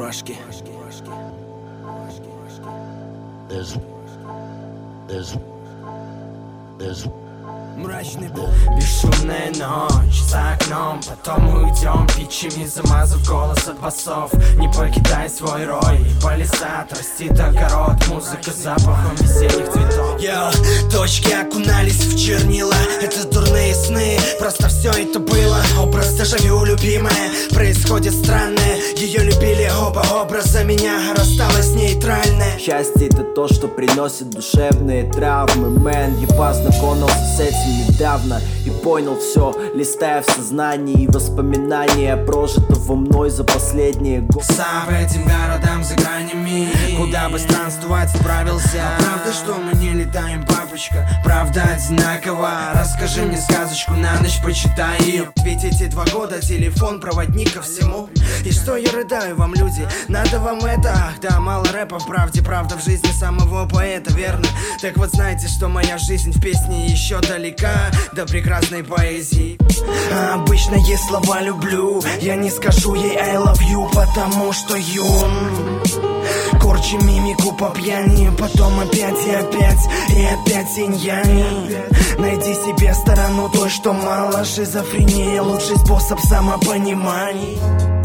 Мурашки. Мрачный бог. Бесшумная ночь за окном. Потом уйдем, пичами замазав голос от басов. Не покидай свой рой, палисад растит огород. Музыка с запахом весенних цветов. Точки окунались в чернила. Это дурные сны, просто все это было. Образ дежавю, любимая. Происходит странное. Ее любили оба образа, меня рассталась нейтральная. Счастье — это то, что приносит душевные травмы. Мэн, я познакомился с этим недавно и понял все, листая в сознании воспоминания прожитого мной за последние годы. Сам этим городам за гранями, куда бы странствовать отправился. Правда, что мы не летаем, папочка? Правда одинакова? Расскажи мне сказочку, на ночь почитай ее. Ведь эти 2 года телефон проводник ко всему. И что я рыдаю вам, люди? Надо вам это? Ах да, мало рэпа в правде. Правда в жизни самого поэта, верно? Так вот знаете, что моя жизнь в песне еще далека до прекрасной поэзии. А обычные слова люблю, я не скажу ей I love you, потому что юн. Корчи мимику по пьяни, потом опять и опять, и опять инь-янь. Найди себе сторону той, что мало. Шизофрения — лучший способ самопонимания.